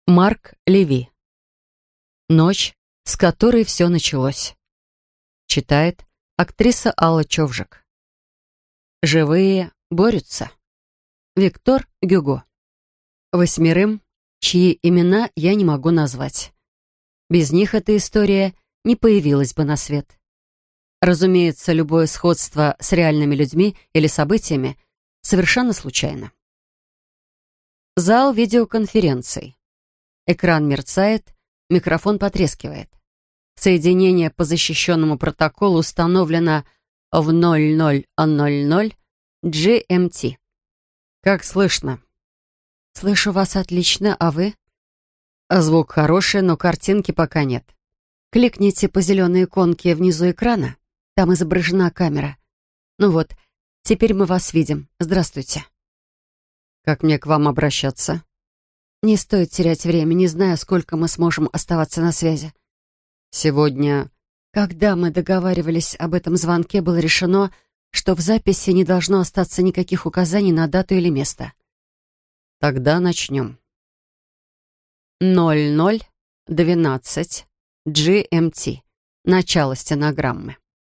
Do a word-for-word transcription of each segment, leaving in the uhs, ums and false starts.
Марк Леви. Ночь, с которой все началось. Читает актриса Алла Човжик. Живые борются. Виктор Гюго. Восьмерым, чьи имена я не могу назвать. Без них эта история не появилась бы на свет. Разумеется, любое сходство с реальными людьми или событиями совершенно случайно. Зал видеоконференций. Экран мерцает, микрофон потрескивает. Соединение по защищенному протоколу установлено в ноль ноль ноль ноль джи эм ти. Как слышно? Слышу вас отлично, а вы? Звук хороший, но картинки пока нет. Кликните по зеленой иконке внизу экрана. Там изображена камера. Ну вот, теперь мы вас видим. Здравствуйте. Как мне к вам обращаться? Не стоит терять время, не знаю, сколько мы сможем оставаться на связи. Сегодня, когда мы договаривались об этом звонке, было решено, что в записи не должно остаться никаких указаний на дату или место. Тогда начнем. ноль ноль двенадцать джи эм ти. Начало стенограммы.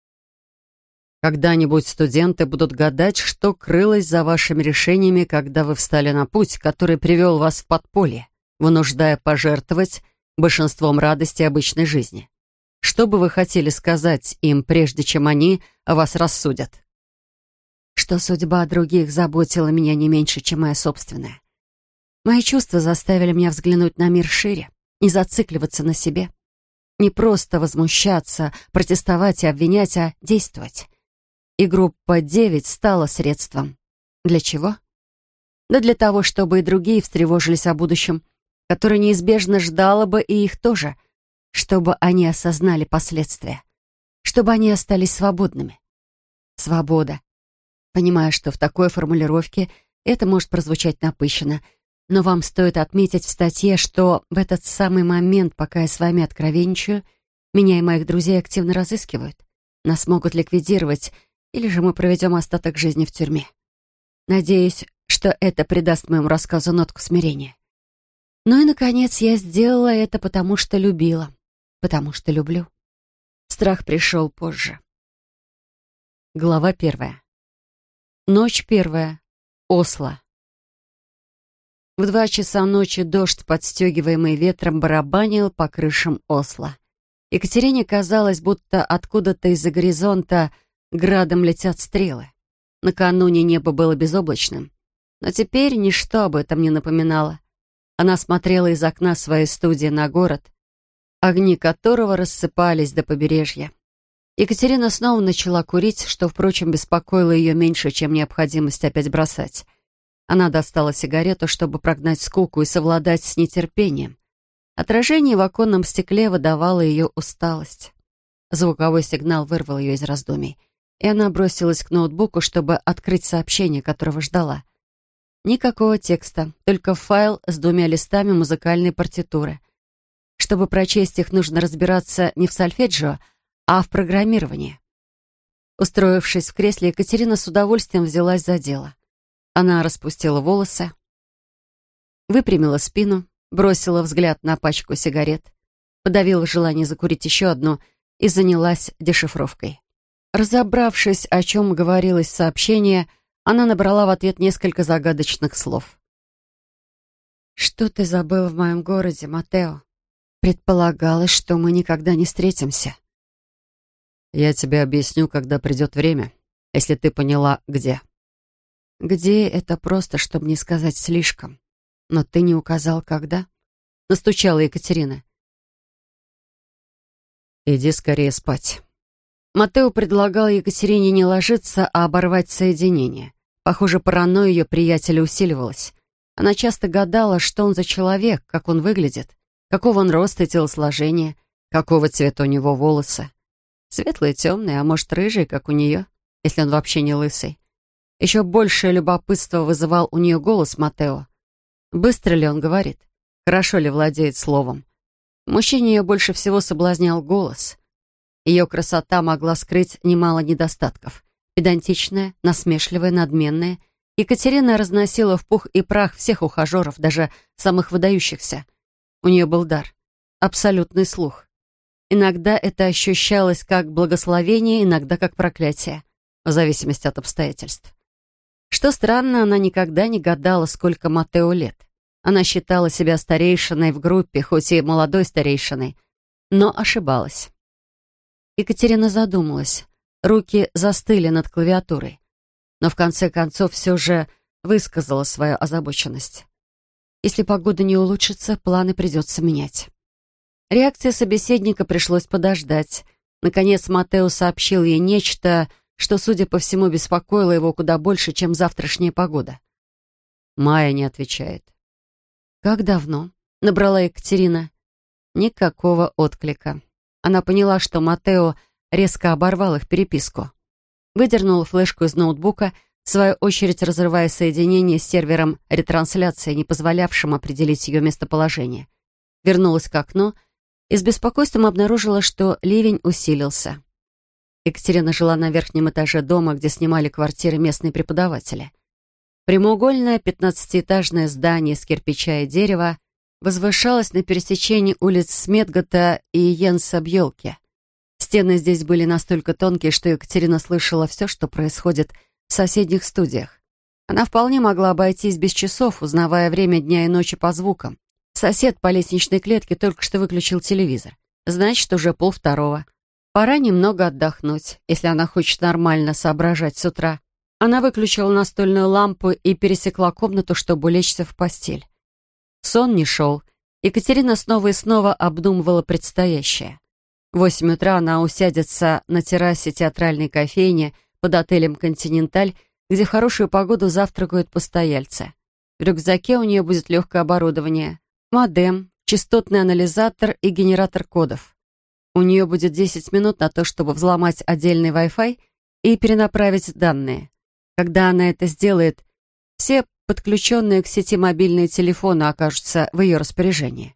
Когда-нибудь студенты будут гадать, что крылось за вашими решениями, когда вы встали на путь, который привел вас в подполье, вынуждая пожертвовать большинством радости обычной жизни. Что бы вы хотели сказать им, прежде чем они о вас рассудят? Что судьба других заботила меня не меньше, чем моя собственная. Мои чувства заставили меня взглянуть на мир шире, не зацикливаться на себе. Не просто возмущаться, протестовать и обвинять, а действовать. И группа девять стала средством. Для чего? Да для того, чтобы и другие встревожились о будущем, которое неизбежно ждало бы и их тоже, чтобы они осознали последствия, чтобы они остались свободными. Свобода. Понимаю, что в такой формулировке это может прозвучать напыщенно, но вам стоит отметить в статье, что в этот самый момент, пока я с вами откровенничаю, меня и моих друзей активно разыскивают. Нас могут ликвидировать, или же мы проведем остаток жизни в тюрьме. Надеюсь, что это придаст моему рассказу нотку смирения. Ну и, наконец, я сделала это, потому что любила, потому что люблю. Страх пришел позже. Глава первая. Ночь первая. Осло. В два часа ночи дождь, подстегиваемый ветром, барабанил по крышам Осло. Екатерине казалось, будто откуда-то из-за горизонта градом летят стрелы. Накануне небо было безоблачным, но теперь ничто об этом не напоминало. Она смотрела из окна своей студии на город, огни которого рассыпались до побережья. Екатерина снова начала курить, что, впрочем, беспокоило ее меньше, чем необходимость опять бросать. Она достала сигарету, чтобы прогнать скуку и совладать с нетерпением. Отражение в оконном стекле выдавало ее усталость. Звуковой сигнал вырвал ее из раздумий, и она бросилась к ноутбуку, чтобы открыть сообщение, которого ждала. Никакого текста, только файл с двумя листами музыкальной партитуры. Чтобы прочесть их, нужно разбираться не в сольфеджио, а в программировании. Устроившись в кресле, Екатерина с удовольствием взялась за дело. Она распустила волосы, выпрямила спину, бросила взгляд на пачку сигарет, подавила желание закурить еще одну и занялась дешифровкой. Разобравшись, о чем говорилось в сообщении, она набрала в ответ несколько загадочных слов. «Что ты забыл в моем городе, Матео? Предполагалось, что мы никогда не встретимся». «Я тебе объясню, когда придет время, если ты поняла, где». «Где — это просто, чтобы не сказать слишком. Но ты не указал, когда?» — настучала Екатерина. «Иди скорее спать». Матео предлагал Екатерине не ложиться, а оборвать соединение. Похоже, паранойя ее приятеля усиливалась. Она часто гадала, что он за человек, как он выглядит, какого он роста и телосложения, какого цвета у него волосы. Светлые, темные, а может, рыжие, как у нее, если он вообще не лысый. Еще большее любопытство вызывал у нее голос Матео. Быстро ли он говорит? Хорошо ли владеет словом? Мужчине ее больше всего соблазнял голос. Ее красота могла скрыть немало недостатков. Педантичная, насмешливая, надменная. Екатерина разносила в пух и прах всех ухажеров, даже самых выдающихся. У нее был дар, абсолютный слух. Иногда это ощущалось как благословение, иногда как проклятие, в зависимости от обстоятельств. Что странно, она никогда не гадала, сколько Матео лет. Она считала себя старейшиной в группе, хоть и молодой старейшиной, но ошибалась. Екатерина задумалась. Руки застыли над клавиатурой, но в конце концов все же высказала свою озабоченность. Если погода не улучшится, планы придется менять. Реакции собеседника пришлось подождать. Наконец Матео сообщил ей нечто, что, судя по всему, беспокоило его куда больше, чем завтрашняя погода. Майя не отвечает. «Как давно?» — набрала Екатерина. Никакого отклика. Она поняла, что Матео резко оборвал их переписку. Выдернула флешку из ноутбука, в свою очередь разрывая соединение с сервером ретрансляции, не позволявшим определить ее местоположение. Вернулась к окну и с беспокойством обнаружила, что ливень усилился. Екатерина жила на верхнем этаже дома, где снимали квартиры местные преподаватели. Прямоугольное пятнадцатиэтажное здание из кирпича и дерева возвышалось на пересечении улиц Сметгота и Йенса Бьелке. Стены здесь были настолько тонкие, что Екатерина слышала все, что происходит в соседних студиях. Она вполне могла обойтись без часов, узнавая время дня и ночи по звукам. Сосед по лестничной клетке только что выключил телевизор. Значит, уже полвторого. Пора немного отдохнуть, если она хочет нормально соображать с утра. Она выключила настольную лампу и пересекла комнату, чтобы улечься в постель. Сон не шел. Екатерина снова и снова обдумывала предстоящее. В восемь утра она усядется на террасе театральной кофейни под отелем «Континенталь», где в хорошую погоду завтракают постояльцы. В рюкзаке у нее будет легкое оборудование, модем, частотный анализатор и генератор кодов. У нее будет десять минут на то, чтобы взломать отдельный Wi-Fi и перенаправить данные. Когда она это сделает, все подключенные к сети мобильные телефоны окажутся в ее распоряжении.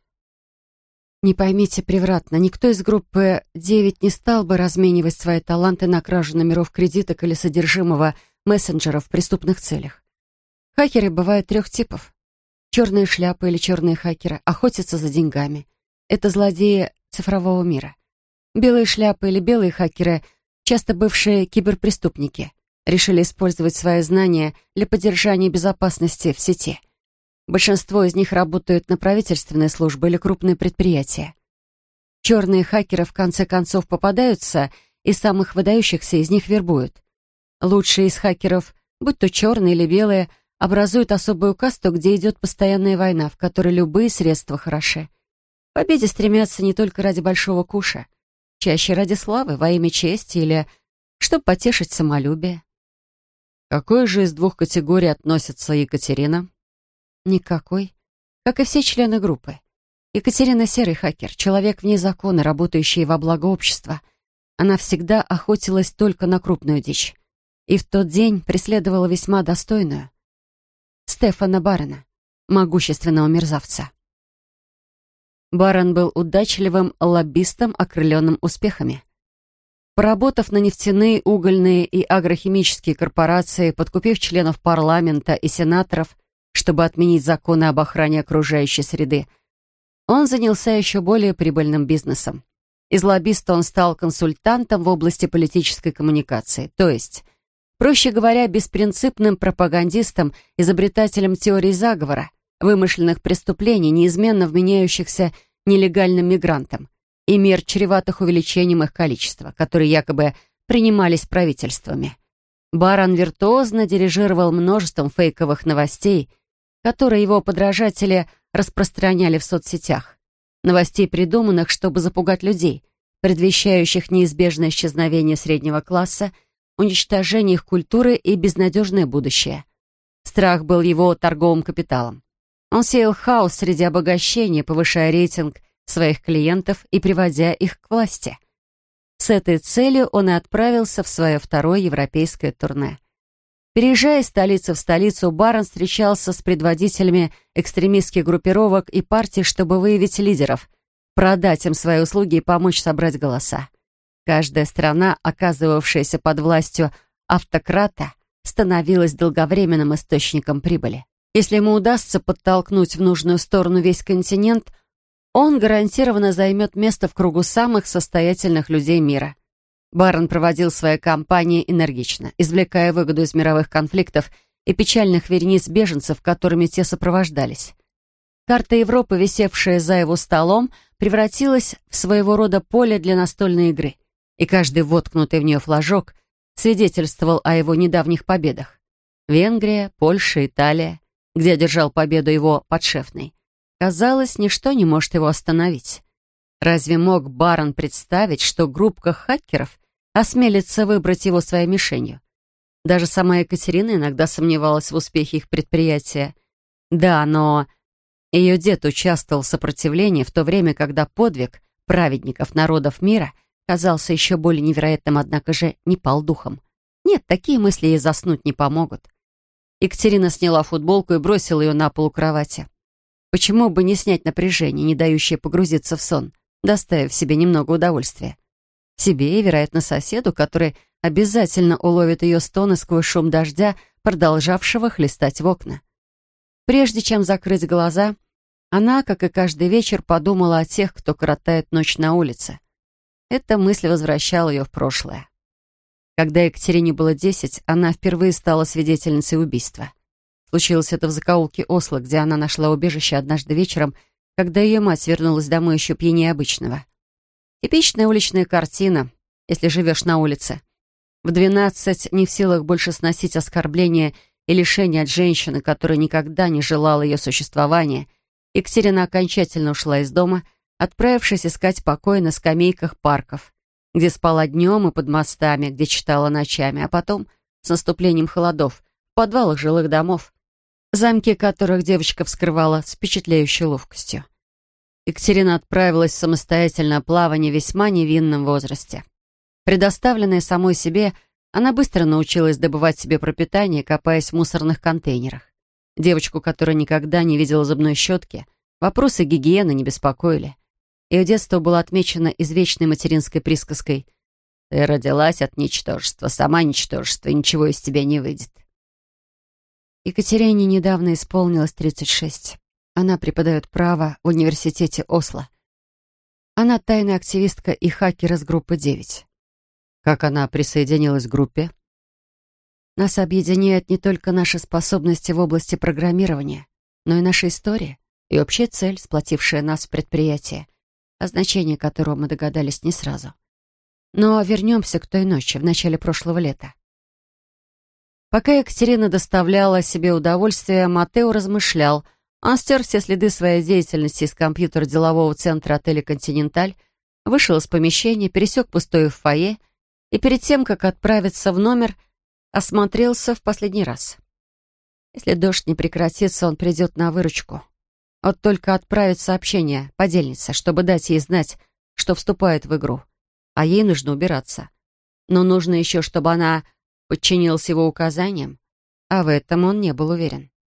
Не поймите превратно, никто из группы девять не стал бы разменивать свои таланты на кражу номеров кредиток или содержимого мессенджеров в преступных целях. Хакеры бывают трех типов. Черные шляпы или черные хакеры охотятся за деньгами. Это злодеи цифрового мира. Белые шляпы или белые хакеры, часто бывшие киберпреступники, решили использовать свои знания для поддержания безопасности в сети. Большинство из них работают на правительственные службы или крупные предприятия. Черные хакеры в конце концов попадаются, и самых выдающихся из них вербуют. Лучшие из хакеров, будь то черные или белые, образуют особую касту, где идет постоянная война, в которой любые средства хороши. К победе стремятся не только ради большого куша, чаще ради славы, во имя чести или чтобы потешить самолюбие. К какой же из двух категорий относится Екатерина? Никакой. Как и все члены группы. Екатерина — серый хакер, человек вне закона, работающий во благо общества. Она всегда охотилась только на крупную дичь. И в тот день преследовала весьма достойную. Стефана Барона, могущественного мерзавца. Барон был удачливым лоббистом, окрыленным успехами. Поработав на нефтяные, угольные и агрохимические корпорации, подкупив членов парламента и сенаторов, чтобы отменить законы об охране окружающей среды, он занялся еще более прибыльным бизнесом. Из лоббиста он стал консультантом в области политической коммуникации, то есть, проще говоря, беспринципным пропагандистом, изобретателем теорий заговора, вымышленных преступлений, неизменно вменяющихся нелегальным мигрантам, и мер, чреватых увеличением их количества, которые якобы принимались правительствами. Барон виртуозно дирижировал множеством фейковых новостей, которые его подражатели распространяли в соцсетях. Новостей, придуманных, чтобы запугать людей, предвещающих неизбежное исчезновение среднего класса, уничтожение их культуры и безнадежное будущее. Страх был его торговым капиталом. Он сеял хаос среди обогащения, повышая рейтинг своих клиентов и приводя их к власти. С этой целью он и отправился в свое второе европейское турне. Переезжая из столицы в столицу, барон встречался с предводителями экстремистских группировок и партий, чтобы выявить лидеров, продать им свои услуги и помочь собрать голоса. Каждая страна, оказывавшаяся под властью автократа, становилась долговременным источником прибыли. Если ему удастся подтолкнуть в нужную сторону весь континент, он гарантированно займет место в кругу самых состоятельных людей мира. Барон проводил свои кампании энергично, извлекая выгоду из мировых конфликтов и печальных верениц беженцев, которыми те сопровождались. Карта Европы, висевшая за его столом, превратилась в своего рода поле для настольной игры, и каждый воткнутый в нее флажок свидетельствовал о его недавних победах. Венгрия, Польша, Италия, где одержал победу его подшефный. Казалось, ничто не может его остановить. Разве мог барон представить, что группка хакеров осмелится выбрать его своей мишенью? Даже сама Екатерина иногда сомневалась в успехе их предприятия. Да, но ее дед участвовал в сопротивлении в то время, когда подвиг праведников народов мира казался еще более невероятным, однако же не пал духом. Нет, такие мысли ей заснуть не помогут. Екатерина сняла футболку и бросила ее на пол у кровати. Почему бы не снять напряжение, не дающее погрузиться в сон, доставив себе немного удовольствия? Себе и, вероятно, соседу, который обязательно уловит ее стоны сквозь шум дождя, продолжавшего хлестать в окна. Прежде чем закрыть глаза, она, как и каждый вечер, подумала о тех, кто коротает ночь на улице. Эта мысль возвращала ее в прошлое. Когда Екатерине было десять, она впервые стала свидетельницей убийства. Случилось это в закоулке Осло, где она нашла убежище однажды вечером, когда ее мать вернулась домой еще пьянее обычного. Типичная уличная картина, если живешь на улице. В двенадцать не в силах больше сносить оскорбления и лишения от женщины, которая никогда не желала ее существования, Екатерина окончательно ушла из дома, отправившись искать покой на скамейках парков, где спала днем и под мостами, где читала ночами, а потом, с наступлением холодов, в подвалах жилых домов, замки которых девочка вскрывала с впечатляющей ловкостью. Екатерина отправилась в самостоятельное плавание в весьма невинном возрасте. Предоставленная самой себе, она быстро научилась добывать себе пропитание, копаясь в мусорных контейнерах. Девочку, которая никогда не видела зубной щетки, вопросы гигиены не беспокоили. Ее детство было отмечено извечной материнской присказкой: «Ты родилась от ничтожества, сама ничтожество, и ничего из тебя не выйдет». Екатерине недавно исполнилось тридцать шесть. Она преподает право в университете Осло. Она тайная активистка и хакер из группы девять. Как она присоединилась к группе? Нас объединяют не только наши способности в области программирования, но и наша история и общая цель, сплотившая нас в предприятии, о значении которого мы догадались не сразу. Но вернемся к той ночи, в начале прошлого лета. Пока Екатерина доставляла себе удовольствие, Матео размышлял. Он стер все следы своей деятельности из компьютера делового центра отеля «Континенталь», вышел из помещения, пересек пустое фойе и перед тем, как отправиться в номер, осмотрелся в последний раз. Если дождь не прекратится, он придет на выручку. Вот только отправит сообщение подельнице, чтобы дать ей знать, что вступает в игру. А ей нужно убираться. Но нужно еще, чтобы она подчинилась его указаниям, а в этом он не был уверен.